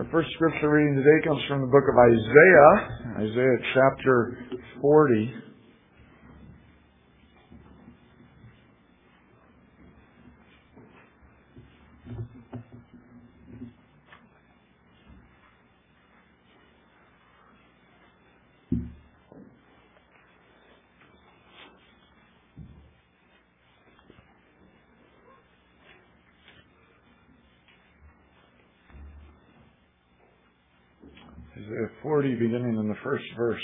Our first scripture reading today comes from the book of Isaiah, Isaiah chapter 40. Isaiah 40, beginning in the first verse.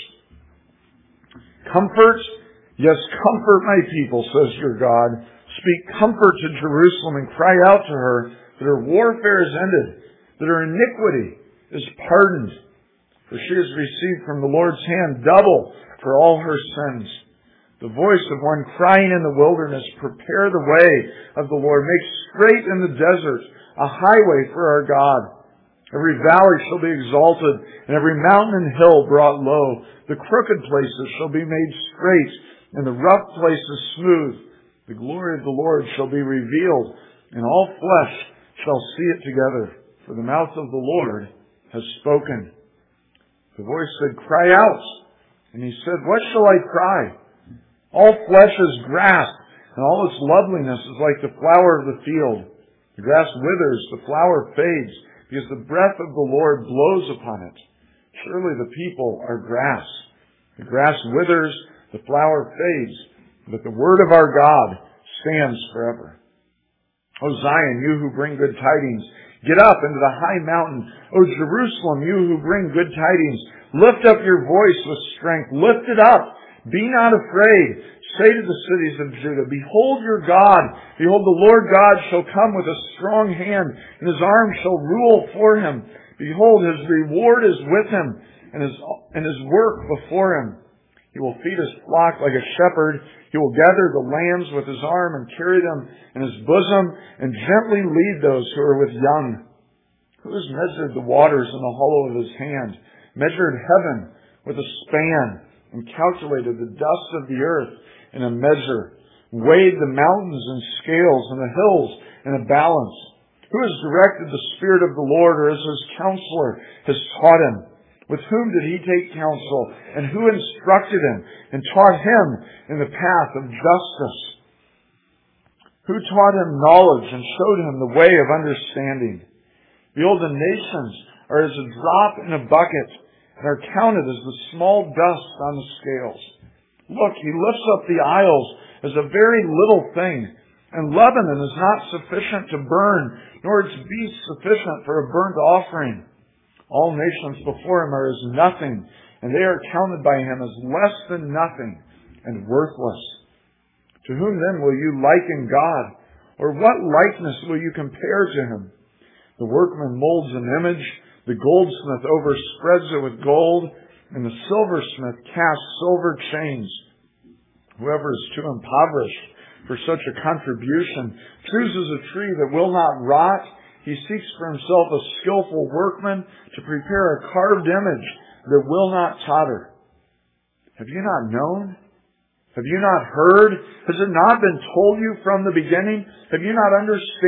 Comfort, yes, comfort my people, says your God. Speak comfort to Jerusalem and cry out to her that her warfare is ended, that her iniquity is pardoned. For she has received from the Lord's hand double for all her sins. The voice of one crying in the wilderness, prepare the way of the Lord. Make straight in the desert a highway for our God. Every valley shall be exalted, and every mountain and hill brought low. The crooked places shall be made straight, and the rough places smooth. The glory of the Lord shall be revealed, and all flesh shall see it together. For the mouth of the Lord has spoken. The voice said, cry out. And he said, what shall I cry? All flesh is grass, and all its loveliness is like the flower of the field. The grass withers, the flower fades, because the breath of the Lord blows upon it. Surely the people are grass. The grass withers, the flower fades, but the word of our God stands forever. O Zion, you who bring good tidings, get up into the high mountain. O Jerusalem, you who bring good tidings, lift up your voice with strength. Lift it up. Be not afraid. Say to the cities of Judah, behold your God. Behold, the Lord God shall come with a strong hand, and his arm shall rule for him. Behold, his reward is with him, and his work before him. He will feed his flock like a shepherd. He will gather the lambs with his arm and carry them in his bosom, and gently lead those who are with young. Who has measured the waters in the hollow of his hand, measured heaven with a span, and calculated the dust of the earth in a measure, weighed the mountains in scales and the hills in a balance? Who has directed the Spirit of the Lord, or as his counselor has taught him? With whom did he take counsel, and who instructed him and taught him in the path of justice? Who taught him knowledge and showed him the way of understanding? Behold, the nations are as a drop in a bucket, and are counted as the small dust on the scales. Look, he lifts up the isles as a very little thing, and Lebanon is not sufficient to burn, nor its beasts sufficient for a burnt offering. All nations before him are as nothing, and they are counted by him as less than nothing and worthless. To whom then will you liken God? Or what likeness will you compare to him? The workman molds an image, the goldsmith overspreads it with gold, and the silversmith casts silver chains. Whoever is too impoverished for such a contribution chooses a tree that will not rot. He seeks for himself a skillful workman to prepare a carved image that will not totter. Have you not known? Have you not heard? Has it not been told you from the beginning? Have you not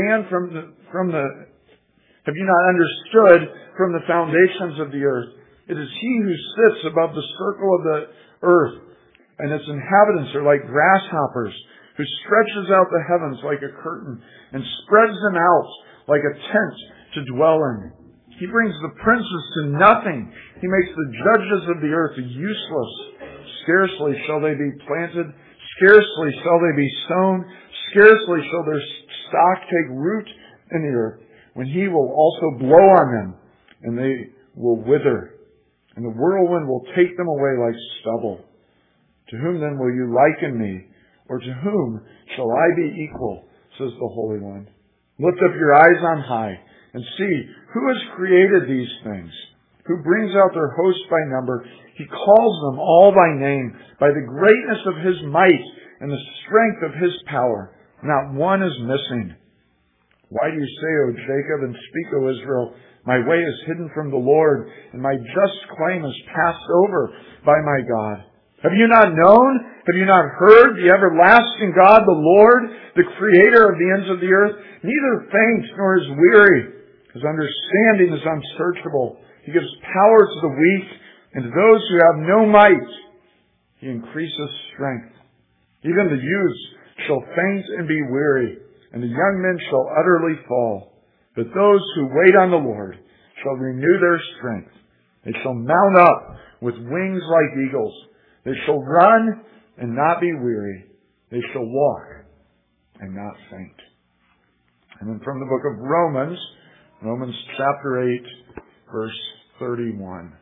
Have you not understood from the foundations of the earth? It is he who sits above the circle of the earth, and its inhabitants are like grasshoppers, who stretches out the heavens like a curtain, and spreads them out like a tent to dwell in. He brings the princes to nothing. He makes the judges of the earth useless. Scarcely shall they be planted, scarcely shall they be sown, scarcely shall their stock take root in the earth, when he will also blow on them, and they will wither, and the whirlwind will take them away like stubble. To whom then will you liken me, or to whom shall I be equal, says the Holy One. Lift up your eyes on high, and see who has created these things, who brings out their host by number. He calls them all by name, by the greatness of his might and the strength of his power. Not one is missing. Why do you say, O Jacob, and speak, O Israel, my way is hidden from the Lord, and my just claim is passed over by my God? Have you not known? Have you not heard? The everlasting God, the Lord, the creator of the ends of the earth, neither faints nor is weary. His understanding is unsearchable. He gives power to the weak, and to those who have no might, He increases strength. Even the youths shall faint and be weary, and the young men shall utterly fall. But those who wait on the Lord shall renew their strength. They shall mount up with wings like eagles. They shall run and not be weary. They shall walk and not faint. And then from the book of Romans, Romans chapter 8, verse 31.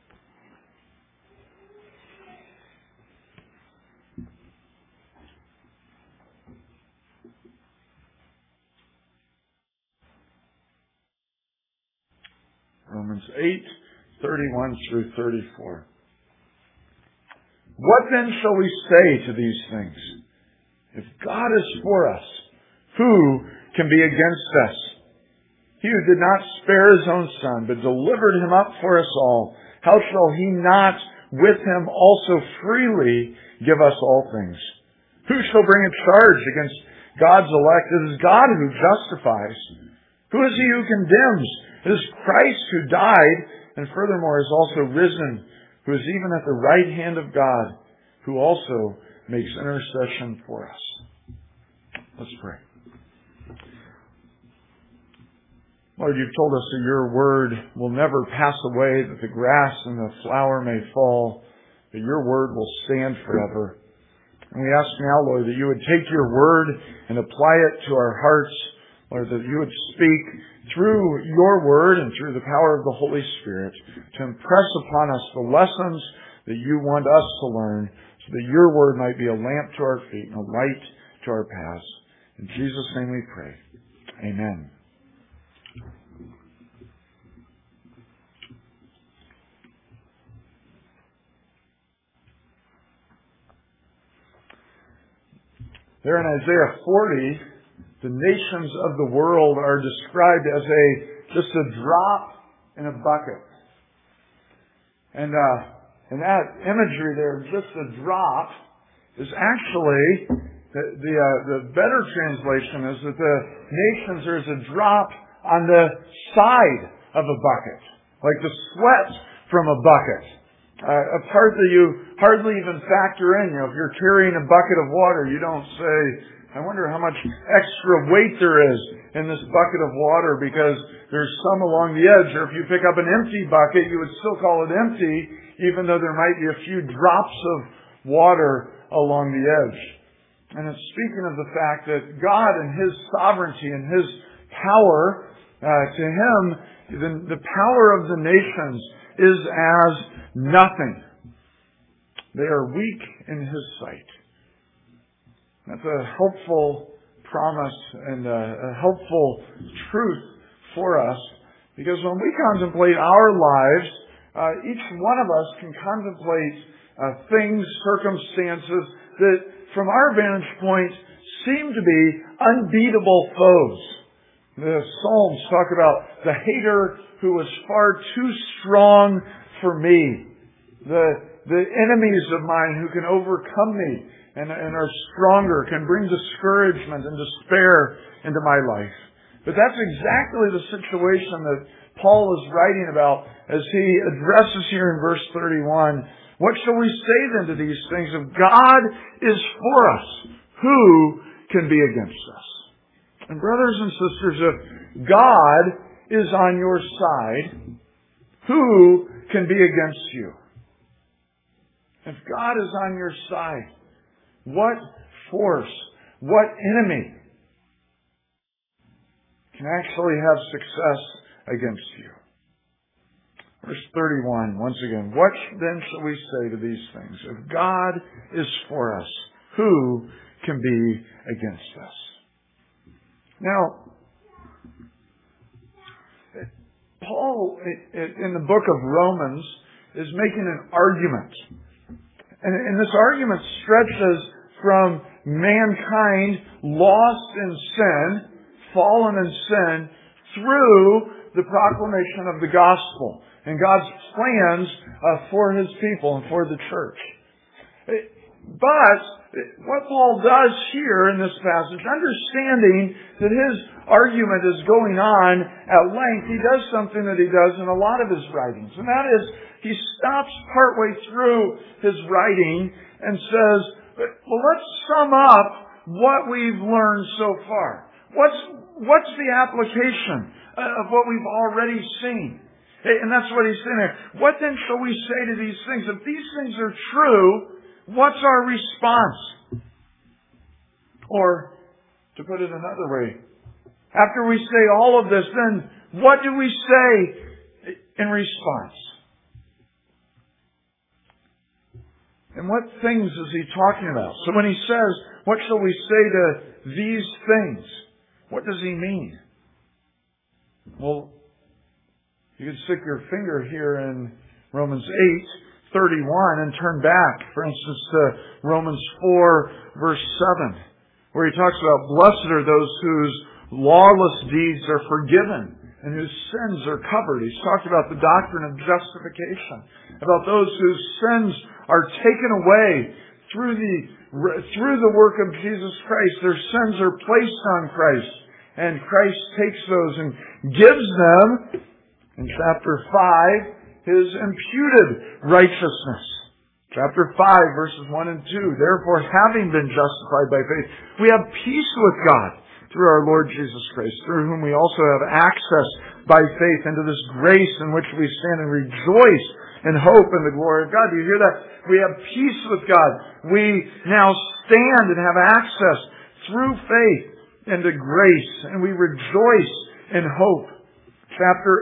Romans 8, 31 through 34. What then shall we say to these things? If God is for us, who can be against us? He who did not spare His own Son, but delivered Him up for us all, how shall He not with Him also freely give us all things? Who shall bring a charge against God's elect? It is God who justifies. Who is He who condemns? It is Christ who died, and furthermore is also risen, who is even at the right hand of God, who also makes intercession for us. Let's pray. Lord, You've told us that Your word will never pass away, that the grass and the flower may fall, but Your word will stand forever. And we ask now, Lord, that You would take Your word and apply it to our hearts, Lord, that You would speak through Your word and through the power of the Holy Spirit to impress upon us the lessons that You want us to learn, so that Your word might be a lamp to our feet and a light to our paths. In Jesus' name we pray. Amen. There in Isaiah 40, the nations of the world are described as just a drop in a bucket. And that imagery there, just a drop, is actually, the better translation is that the nations are as a drop on the side of a bucket. Like the sweat from a bucket. A part that you hardly even factor in. If you're carrying a bucket of water, you don't say, I wonder how much extra weight there is in this bucket of water because there's some along the edge. Or if you pick up an empty bucket, you would still call it empty, even though there might be a few drops of water along the edge. And it's speaking of the fact that God and His sovereignty and His power, to Him, the power of the nations is as nothing. They are weak in His sight. That's a helpful promise and a helpful truth for us, because when we contemplate our lives, each one of us can contemplate things, circumstances that from our vantage point seem to be unbeatable foes. The Psalms talk about the hater who was far too strong for me. The enemies of mine who can overcome me and are stronger, can bring discouragement and despair into my life. But that's exactly the situation that Paul is writing about as he addresses here in verse 31. What shall we say then to these things? If God is for us, who can be against us? And brothers and sisters, if God is on your side, who can be against you? If God is on your side, what force, what enemy can actually have success against you? Verse 31, once again, what then shall we say to these things? If God is for us, who can be against us? Now, Paul, in the book of Romans, is making an argument. And this argument stretches from mankind lost in sin, fallen in sin, through the proclamation of the gospel and God's plans for His people and for the church. But what Paul does here in this passage, understanding that his argument is going on at length, he does something that he does in a lot of his writings. And that is, he stops partway through his writing and says, well, let's sum up what we've learned so far. What's the application of what we've already seen? And that's what he's saying there. What then shall we say to these things? If these things are true, what's our response? Or, to put it another way, after we say all of this, then what do we say in response? And what things is he talking about? So when he says, what shall we say to these things? What does he mean? Well, you can stick your finger here in Romans 8:31 and turn back, for instance, to Romans 4, verse 7, where he talks about, blessed are those whose lawless deeds are forgiven and whose sins are covered. He's talked about the doctrine of justification, about those whose sins are taken away through the work of Jesus Christ. Their sins are placed on Christ, and Christ takes those and gives them, in chapter 5, His imputed righteousness. Chapter 5, verses 1 and 2. Therefore, having been justified by faith, we have peace with God through our Lord Jesus Christ, through whom we also have access by faith into this grace in which we stand and rejoice in hope in the glory of God. Do you hear that? We have peace with God. We now stand and have access through faith into grace, and we rejoice in hope. Chapter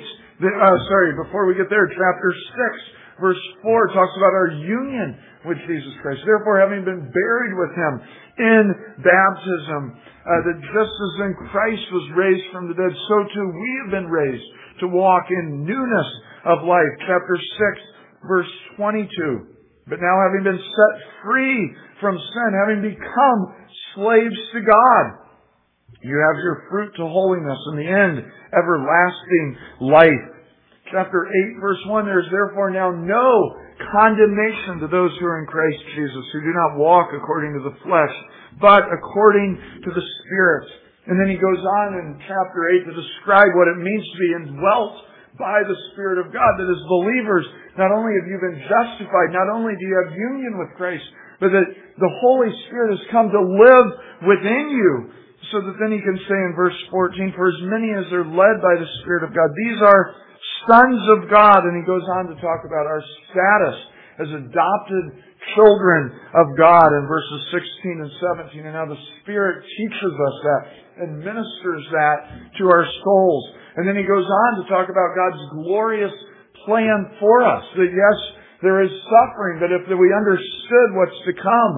8, before we get there, chapter 6, verse 4 talks about our union with Jesus Christ. Therefore, having been buried with Him in baptism, that just as in Christ was raised from the dead, so too we have been raised to walk in newness of life. Chapter 6, verse 22. But now having been set free from sin, having become slaves to God, you have your fruit to holiness, and the end, everlasting life. Chapter 8, verse 1, there is therefore now no condemnation to those who are in Christ Jesus, who do not walk according to the flesh, but according to the Spirit. And then he goes on in chapter 8 to describe what it means to be indwelt by the Spirit of God, that as believers, not only have you been justified, not only do you have union with Christ, but that the Holy Spirit has come to live within you. So that then he can say in verse 14, for as many as are led by the Spirit of God, these are sons of God. And he goes on to talk about our status as adopted children of God in verses 16 and 17, and how the Spirit teaches us that and ministers that to our souls. And then he goes on to talk about God's glorious plan for us. That yes, there is suffering, but if we understood what's to come,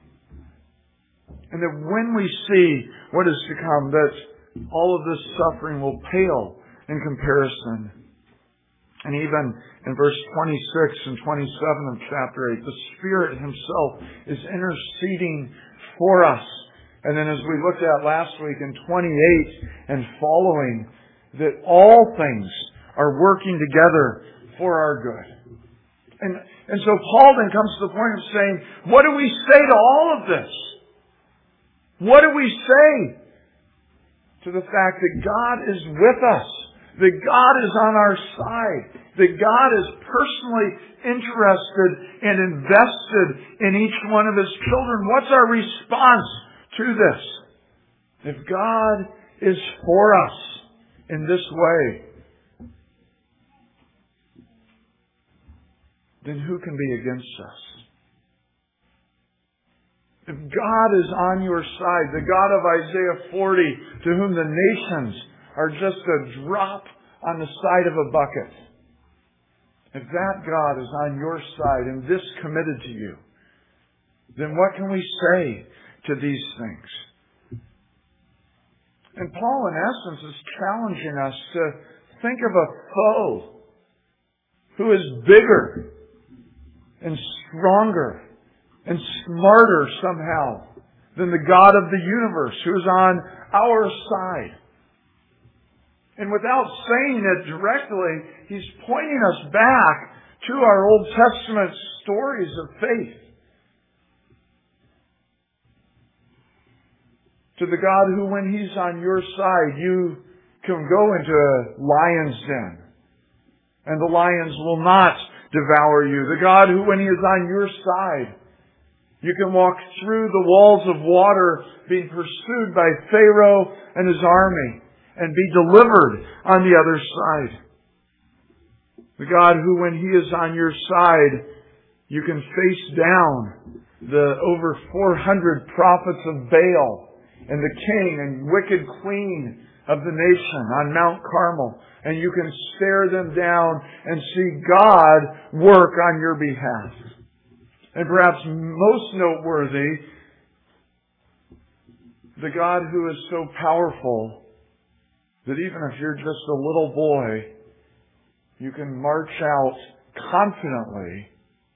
and that when we see what is to come, that all of this suffering will pale in comparison. And even in verse 26 and 27 of chapter 8, the Spirit Himself is interceding for us. And then as we looked at last week in 28 and following, that all things are working together for our good. And so Paul then comes to the point of saying, what do we say to all of this? What do we say to the fact that God is with us, that God is on our side, that God is personally interested and invested in each one of His children? What's our response to this? If God is for us in this way, then who can be against us? If God is on your side, the God of Isaiah 40, to whom the nations are just a drop on the side of a bucket, if that God is on your side and this committed to you, then what can we say to these things? And Paul, in essence, is challenging us to think of a foe who is bigger and stronger and smarter somehow than the God of the universe, who's on our side. And without saying it directly, he's pointing us back to our Old Testament stories of faith. To the God who, when He's on your side, you can go into a lion's den, and the lions will not devour you. The God who, when He is on your side, you can walk through the walls of water being pursued by Pharaoh and his army and be delivered on the other side. The God who, when He is on your side, you can face down the over 400 prophets of Baal and the king and wicked queen of the nation on Mount Carmel, and you can stare them down and see God work on your behalf. And perhaps most noteworthy, the God who is so powerful that even if you're just a little boy, you can march out confidently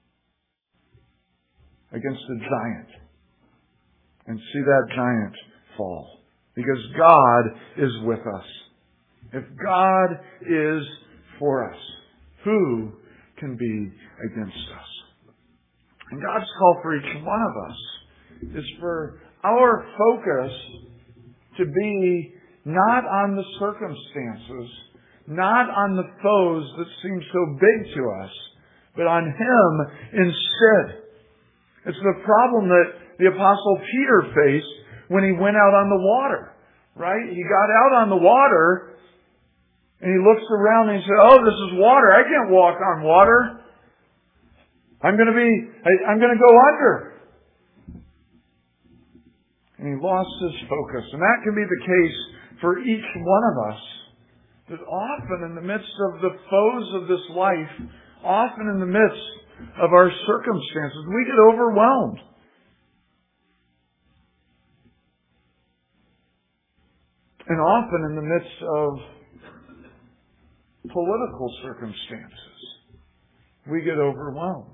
against a giant and see that giant fall. Because God is with us. If God is for us, who can be against us? And God's call for each one of us is for our focus to be not on the circumstances, not on the foes that seem so big to us, but on Him instead. It's the problem that the Apostle Peter faced when he went out on the water, right? He got out on the water and he looks around and he said, "Oh, this is water. I can't walk on water. I'm going to go under." And he lost his focus. And that can be the case for each one of us. That often in the midst of the foes of this life, often in the midst of our circumstances, we get overwhelmed. And often in the midst of political circumstances, we get overwhelmed.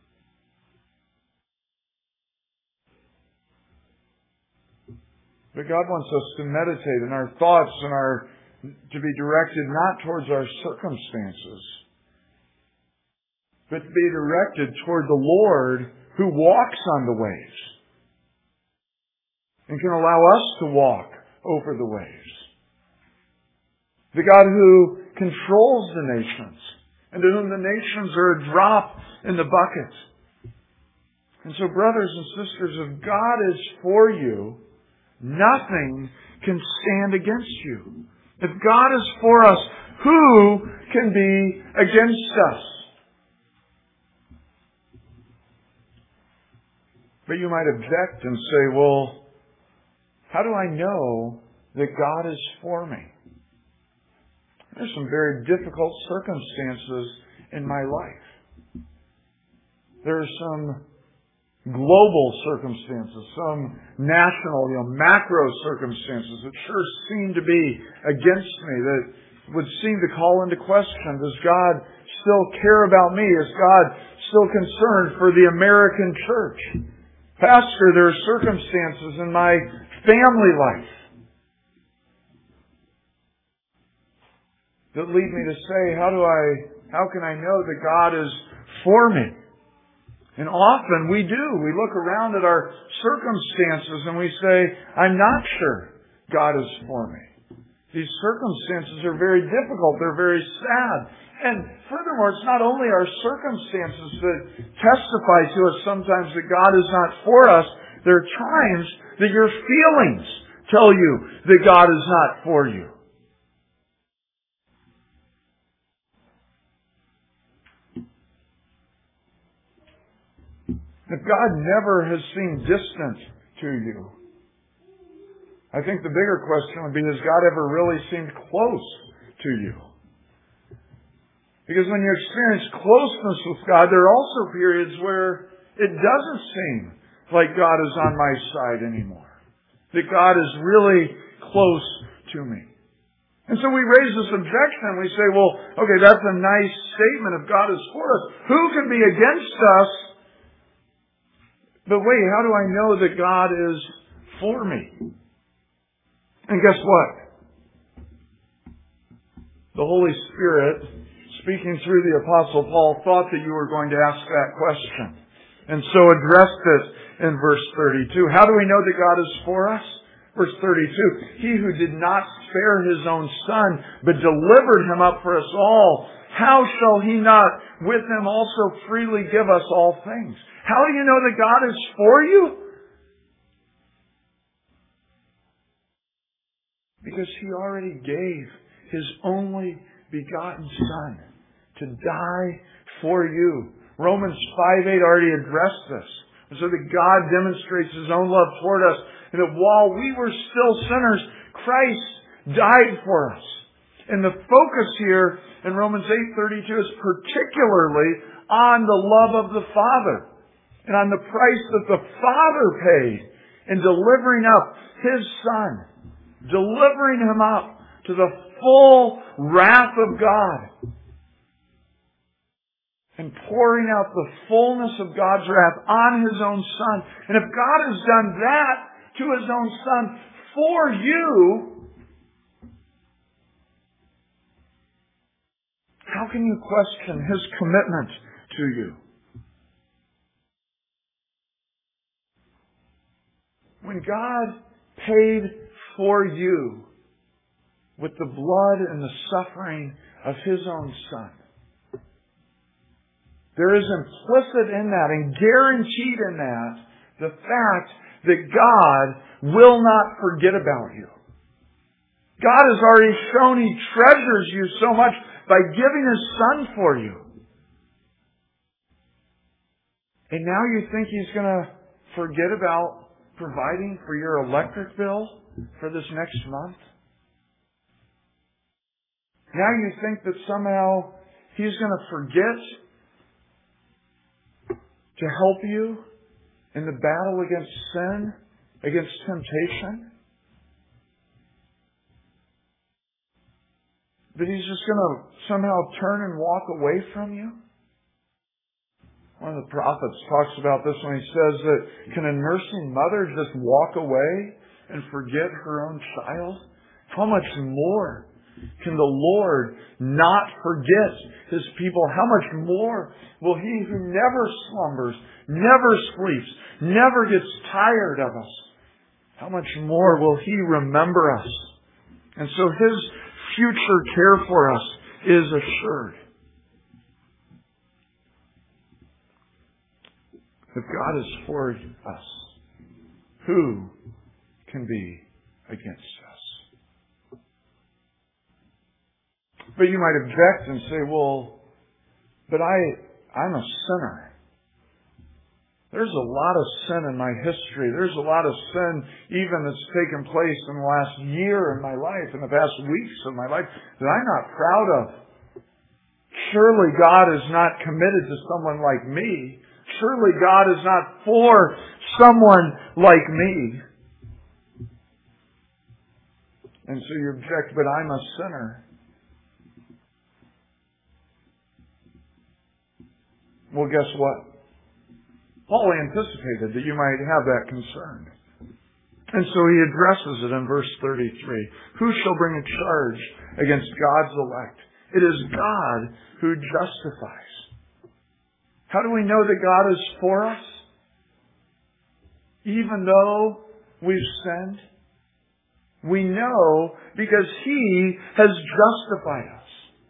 But God wants us to meditate, and our thoughts to be directed not towards our circumstances, but to be directed toward the Lord who walks on the waves and can allow us to walk over the waves. The God who controls the nations and to whom the nations are a drop in the bucket. And so, brothers and sisters, if God is for you, nothing can stand against you. If God is for us, who can be against us? But you might object and say, well, how do I know that God is for me? There's some very difficult circumstances in my life. There are some global circumstances, some national, macro circumstances that sure seem to be against me, that would seem to call into question, does God still care about me? Is God still concerned for the American church? Pastor, there are circumstances in my family life that lead me to say, how can I know that God is for me? And often we do. We look around at our circumstances and we say, I'm not sure God is for me. These circumstances are very difficult. They're very sad. And furthermore, it's not only our circumstances that testify to us sometimes that God is not for us. There are times that your feelings tell you that God is not for you. If God never has seemed distant to you, I think the bigger question would be, has God ever really seemed close to you? Because when you experience closeness with God, there are also periods where it doesn't seem like God is on my side anymore. That God is really close to me. And so we raise this objection and we say, well, okay, that's a nice statement if God is for us. Who can be against us? But wait, how do I know that God is for me? And guess what? The Holy Spirit, speaking through the Apostle Paul, thought that you were going to ask that question. And so addressed it in verse 32. How do we know that God is for us? Verse 32, He who did not spare His own Son, but delivered Him up for us all, how shall He not with Him also freely give us all things? How do you know that God is for you? Because He already gave His only begotten Son to die for you. Romans 5:8 already addressed this. So that God demonstrates His own love toward us, and that while we were still sinners, Christ died for us. And the focus here in Romans 8:32 is particularly on the love of the Father and on the price that the Father paid in delivering up His Son, delivering Him up to the full wrath of God, and pouring out the fullness of God's wrath on His own Son. And if God has done that to His own Son for you, how can you question His commitment to you? When God paid for you with the blood and the suffering of His own Son, there is implicit in that and guaranteed in that the fact that God will not forget about you. God has already shown He treasures you so much by giving His Son for you. And now you think He's going to forget about providing for your electric bill for this next month? Now you think that somehow He's going to forget to help you in the battle against sin, against temptation? That He's just going to somehow turn and walk away from you? One of the prophets talks about this when he says that, can a nursing mother just walk away and forget her own child? How much more can the Lord not forget His people? How much more will He who never slumbers, never sleeps, never gets tired of us, how much more will He remember us? And so His future care for us is assured. If God is for us, who can be against us? But you might object and say, well, but I'm a sinner. There's a lot of sin in my history. There's a lot of sin even that's taken place in the last year in my life, in the past weeks of my life, that I'm not proud of. Surely God is not committed to someone like me. Surely God is not for someone like me. And so you object, but I'm a sinner. Well, guess what? Paul anticipated that you might have that concern. And so he addresses it in verse 33. Who shall bring a charge against God's elect? It is God who justifies. How do we know that God is for us? Even though we've sinned? We know because He has justified us.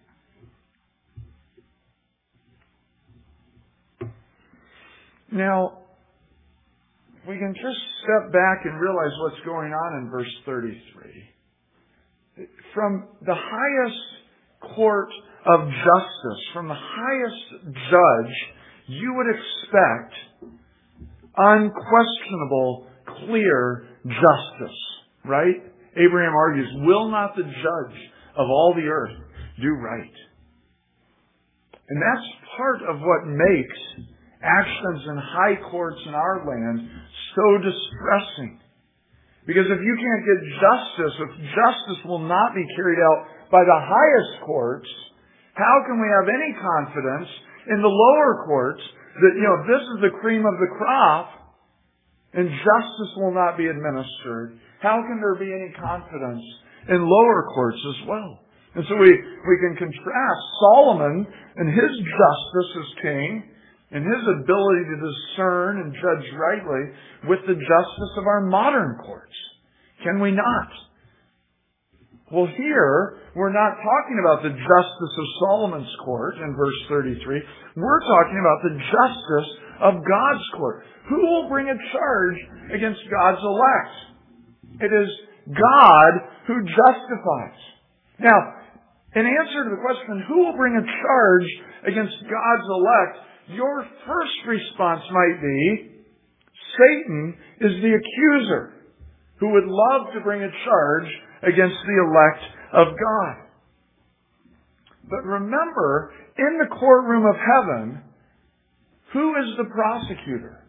Now, we can just step back and realize what's going on in verse 33. From the highest court of justice, from the highest judge, you would expect unquestionable, clear justice, right? Abraham argues, will not the judge of all the earth do right? And that's part of what makes actions in high courts in our land so distressing. Because if you can't get justice, if justice will not be carried out by the highest courts, how can we have any confidence in the lower courts that, this is the cream of the crop and justice will not be administered? How can there be any confidence in lower courts as well? And so we can contrast Solomon and his justice as king and his ability to discern and judge rightly with the justice of our modern courts. Can we not? Well, here, we're not talking about the justice of Solomon's court in verse 33. We're talking about the justice of God's court. Who will bring a charge against God's elect? It is God who justifies. Now, in answer to the question, who will bring a charge against God's elect? Your first response might be, Satan is the accuser who would love to bring a charge against the elect of God. But remember, in the courtroom of heaven, who is the prosecutor?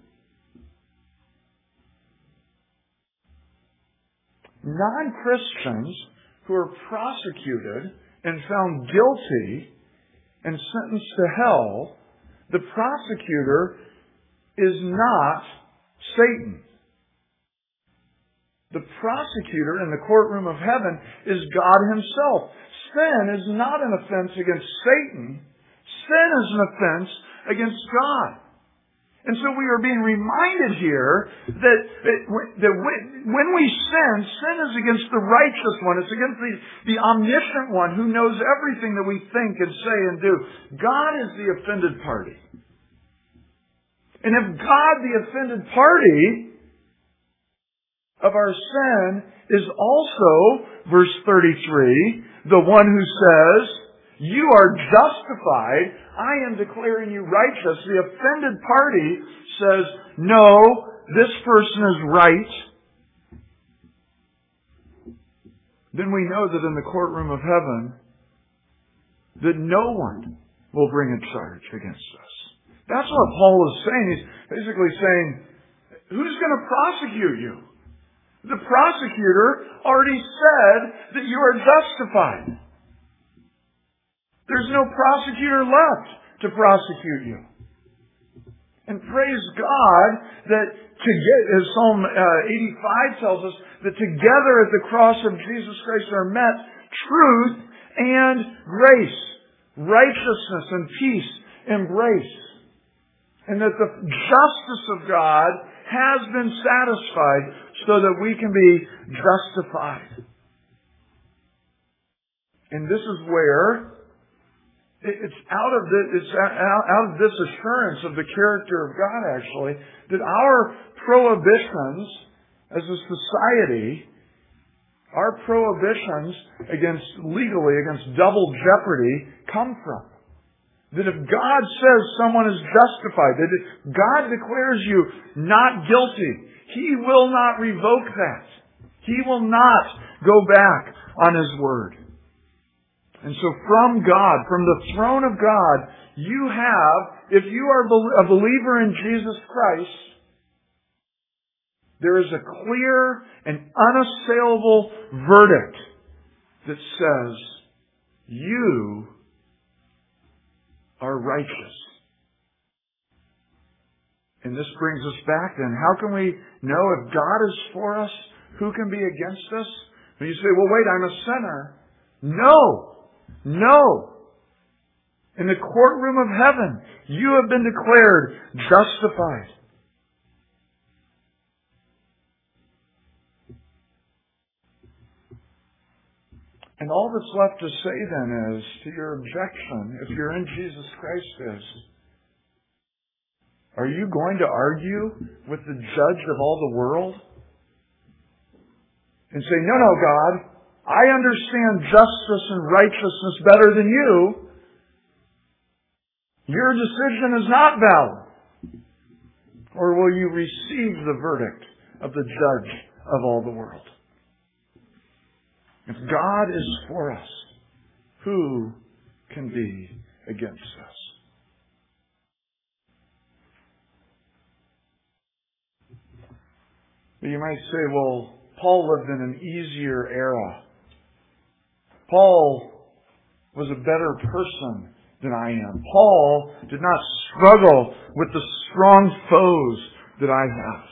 Non-Christians who are prosecuted and found guilty and sentenced to hell, the prosecutor is not Satan. The prosecutor in the courtroom of heaven is God Himself. Sin is not an offense against Satan. Sin is an offense against God. And so we are being reminded here that when we sin, sin is against the righteous one. It's against the omniscient one who knows everything that we think and say and do. God is the offended party. And if God, the offended party of our sin, is also, verse 33, the one who says, you are justified, I am declaring you righteous. The offended party says, no, this person is right. Then we know that in the courtroom of heaven, that no one will bring a charge against us. That's what Paul is saying. He's basically saying, who's going to prosecute you? The prosecutor already said that you are justified. There's no prosecutor left to prosecute you. And praise God that as Psalm 85 tells us, that together at the cross of Jesus Christ are met truth and grace, righteousness and peace embrace. And that the justice of God has been satisfied so that we can be justified. And this is where it's out of this assurance of the character of God, actually, that our prohibitions as a society, our prohibitions legally against double jeopardy come from. That if God says someone is justified, that if God declares you not guilty, He will not revoke that. He will not go back on His word. And so from God, from the throne of God, you have, if you are a believer in Jesus Christ, there is a clear and unassailable verdict that says, you are righteous. And this brings us back then. How can we know if God is for us, who can be against us? When you say, well, wait, I'm a sinner. No. In the courtroom of heaven, you have been declared justified. And all that's left to say then is, to your objection, if you're in Jesus Christ, is, are you going to argue with the judge of all the world? And say, no, God, I understand justice and righteousness better than you. Your decision is not valid. Or will you receive the verdict of the judge of all the world? If God is for us, who can be against us? You might say, well, Paul lived in an easier era. Paul was a better person than I am. Paul did not struggle with the strong foes that I have.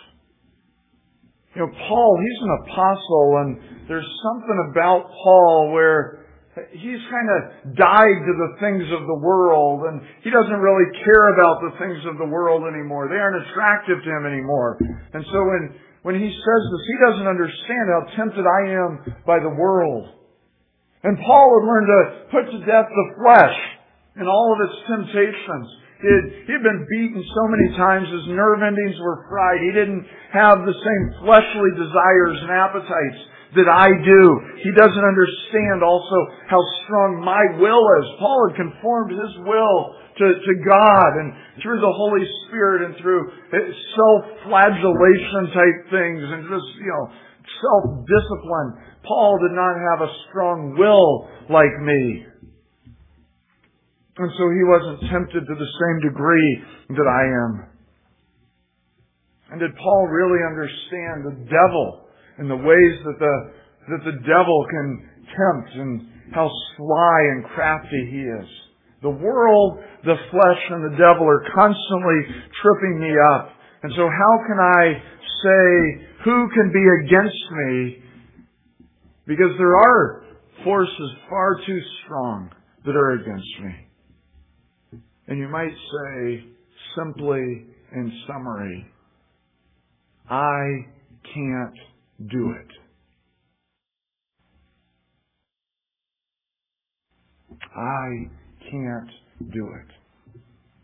Paul, he's an apostle, and there's something about Paul where he's kind of died to the things of the world, and he doesn't really care about the things of the world anymore. They aren't attractive to him anymore. And so When he says this, he doesn't understand how tempted I am by the world. And Paul had learned to put to death the flesh and all of its temptations. He had been beaten so many times, his nerve endings were fried. He didn't have the same fleshly desires and appetites that I do. He doesn't understand also how strong my will is. Paul had conformed his will to God, and through the Holy Spirit and through self-flagellation type things and just, self-discipline. Paul did not have a strong will like me. And so he wasn't tempted to the same degree that I am. And did Paul really understand the devil and the ways that the devil can tempt and how sly and crafty he is? The world, the flesh, and the devil are constantly tripping me up. And so how can I say, who can be against me? Because there are forces far too strong that are against me. And you might say, simply in summary, I can't do it. I can't do it.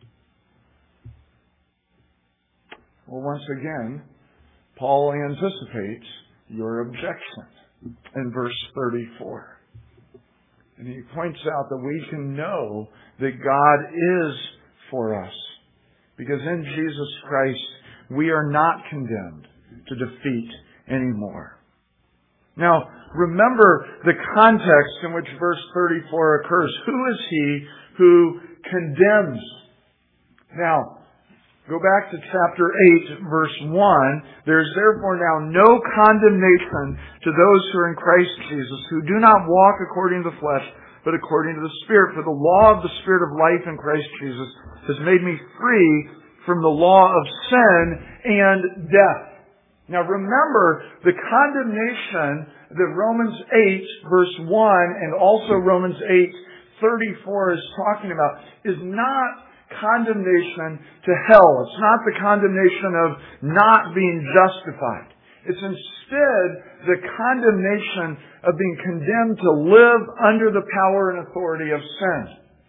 Well, once again, Paul anticipates your objection in verse 34. And he points out that we can know that God is for us. Because in Jesus Christ, we are not condemned to defeat anymore. Now, remember the context in which verse 34 occurs. Who is he who condemns? Now, go back to chapter 8, verse 1. There is therefore now no condemnation to those who are in Christ Jesus, who do not walk according to the flesh, but according to the Spirit. For the law of the Spirit of life in Christ Jesus has made me free from the law of sin and death. Now remember, the condemnation that Romans 8, verse 1, and also Romans 8, 34 is talking about is not condemnation to hell. It's not the condemnation of not being justified. It's instead the condemnation of being condemned to live under the power and authority of sin.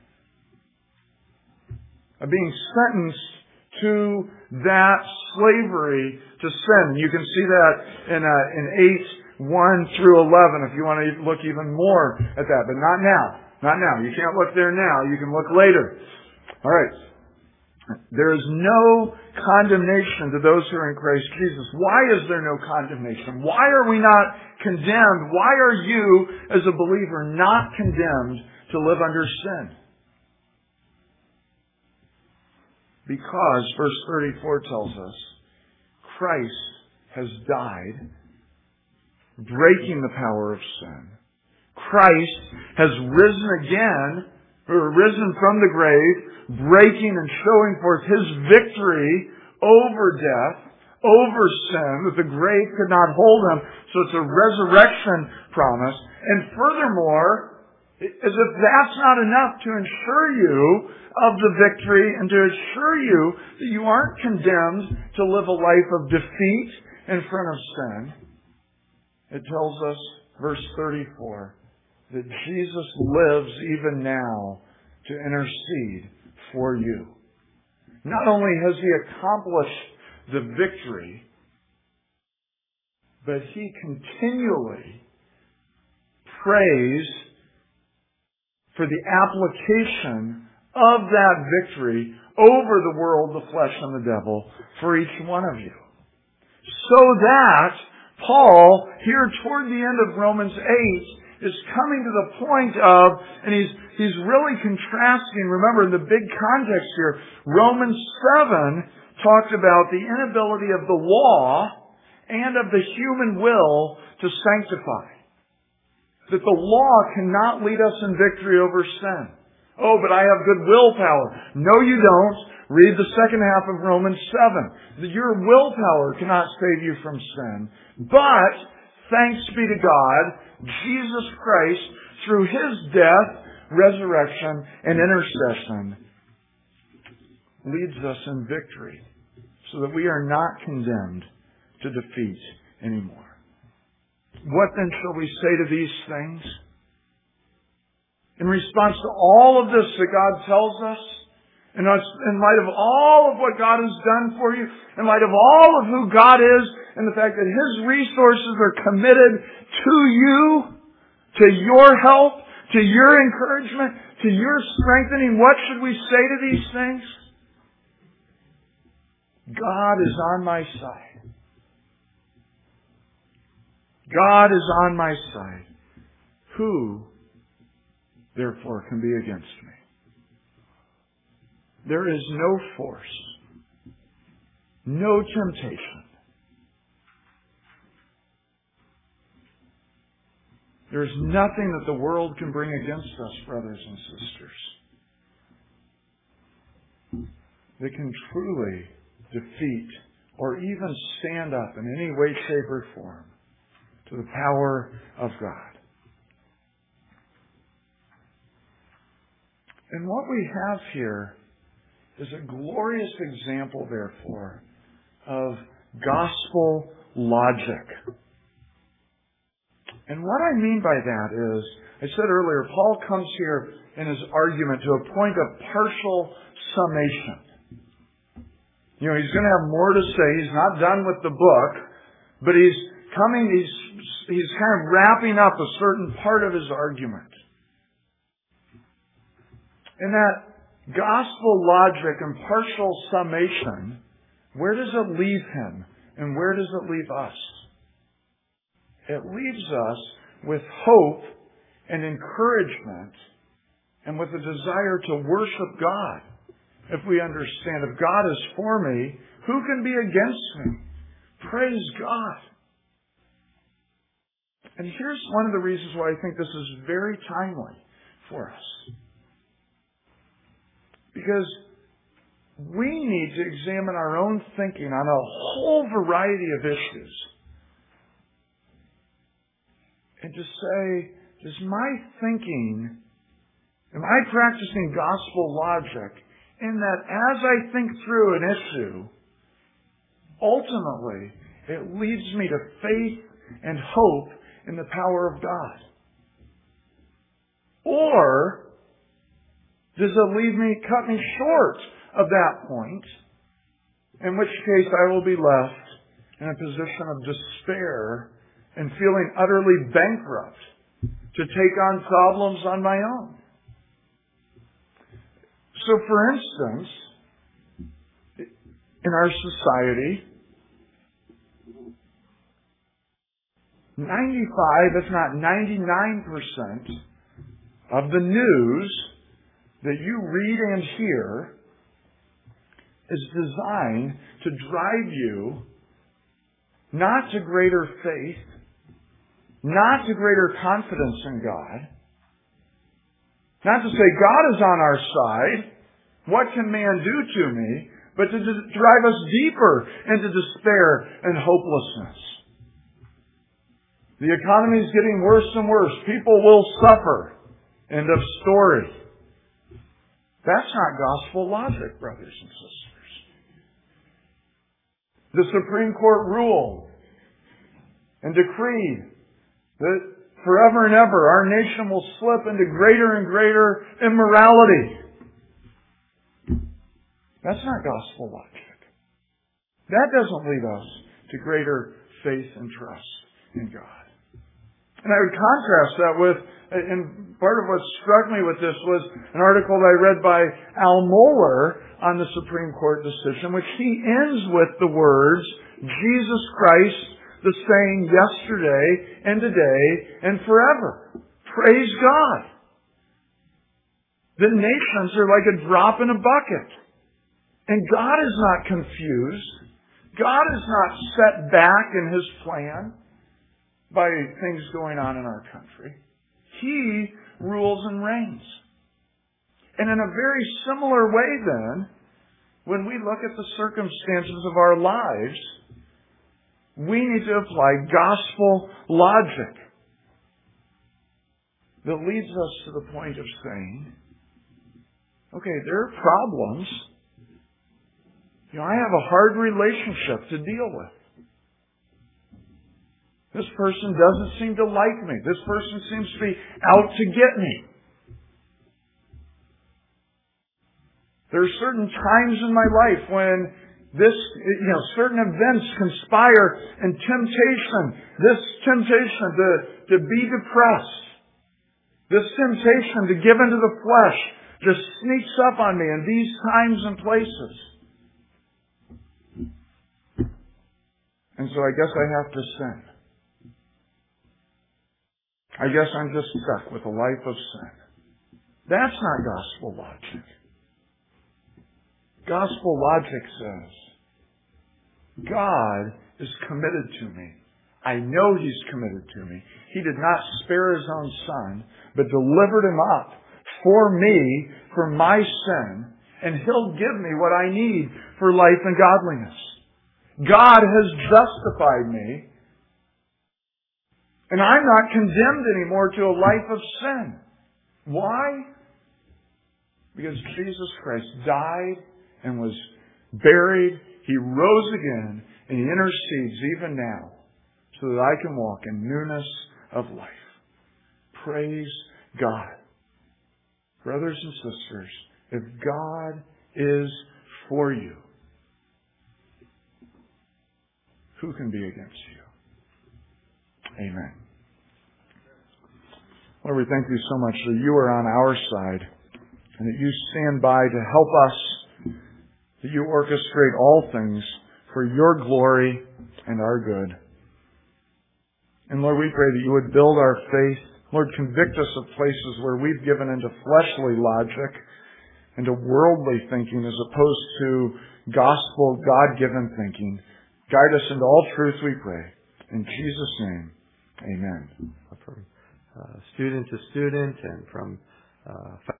Of being sentenced to that slavery to sin. You can see that in 8, 1 through 11 if you want to look even more at that. But not now. Not now. You can't look there now. You can look later. All right. There is no condemnation to those who are in Christ Jesus. Why is there no condemnation? Why are we not condemned? Why are you, as a believer, not condemned to live under sin? Because, verse 34 tells us, Christ has died, breaking the power of sin. Christ has risen again, or risen from the grave, breaking and showing forth His victory over death, over sin, that the grave could not hold Him. So it's a resurrection promise. And furthermore, as if that's not enough to assure you of the victory and to assure you that you aren't condemned to live a life of defeat in front of sin, it tells us, verse 34, that Jesus lives even now to intercede for you. Not only has He accomplished the victory, but He continually prays for the application of that victory over the world, the flesh, and the devil for each one of you. So that Paul, here toward the end of Romans 8, is coming to the point of, and he's really contrasting, remember in the big context here, Romans 7 talked about the inability of the law and of the human will to sanctify. That the law cannot lead us in victory over sin. Oh, but I have good willpower. No, you don't. Read the second half of Romans 7. That your willpower cannot save you from sin. But, thanks be to God, Jesus Christ, through His death, resurrection, and intercession, leads us in victory. So that we are not condemned to defeat anymore. What then shall we say to these things? In response to all of this that God tells us, in light of all of what God has done for you, in light of all of who God is, and the fact that His resources are committed to you, to your help, to your encouragement, to your strengthening, what should we say to these things? God is on my side. God is on my side. Who, therefore, can be against me? There is no force, no temptation. There is nothing that the world can bring against us, brothers and sisters, that can truly defeat or even stand up in any way, shape, or form to the power of God. And what we have here is a glorious example, therefore, of gospel logic. And what I mean by that is, I said earlier, Paul comes here in his argument to a point of partial summation. You know, he's going to have more to say. He's not done with the book, but he's kind of wrapping up a certain part of his argument. And that gospel logic and partial summation, where does it leave him? And where does it leave us? It leaves us with hope and encouragement and with a desire to worship God. If we understand, if God is for me, who can be against me? Praise God. And here's one of the reasons why I think this is very timely for us. Because we need to examine our own thinking on a whole variety of issues. And to say, does my thinking, am I practicing gospel logic in that as I think through an issue, ultimately it leads me to faith and hope in the power of God? Or does it cut me short of that point, in which case I will be left in a position of despair and feeling utterly bankrupt to take on problems on my own? So, for instance, in our society, 95, if not 99% of the news that you read and hear is designed to drive you not to greater faith, not to greater confidence in God, not to say God is on our side, what can man do to me, but to drive us deeper into despair and hopelessness. The economy is getting worse and worse. People will suffer. End of story. That's not gospel logic, brothers and sisters. The Supreme Court ruled and decreed that forever and ever our nation will slip into greater and greater immorality. That's not gospel logic. That doesn't lead us to greater faith and trust in God. And I would contrast that with, and part of what struck me with this was an article that I read by Al Mohler on the Supreme Court decision, which he ends with the words, Jesus Christ, the same yesterday and today and forever. Praise God. The nations are like a drop in a bucket. And God is not confused. God is not set back in His plan by things going on in our country. He rules and reigns. And in a very similar way then, when we look at the circumstances of our lives, we need to apply gospel logic that leads us to the point of saying, okay, there are problems. I have a hard relationship to deal with. This person doesn't seem to like me. This person seems to be out to get me. There are certain times in my life when certain events conspire and this temptation to be depressed, this temptation to give into the flesh just sneaks up on me in these times and places. And so I guess I have to sin. I guess I'm just stuck with a life of sin. That's not gospel logic. Gospel logic says, God is committed to me. I know He's committed to me. He did not spare His own Son, but delivered Him up for me, for my sin, and He'll give me what I need for life and godliness. God has justified me, and I'm not condemned anymore to a life of sin. Why? Because Jesus Christ died and was buried. He rose again, and He intercedes even now so that I can walk in newness of life. Praise God. Brothers and sisters, if God is for you, who can be against you? Amen. Lord, we thank You so much that You are on our side and that You stand by to help us, that You orchestrate all things for Your glory and our good. And Lord, we pray that You would build our faith. Lord, convict us of places where we've given into fleshly logic and to worldly thinking as opposed to gospel, God-given thinking. Guide us into all truth, we pray. In Jesus' name, amen. From student to student and from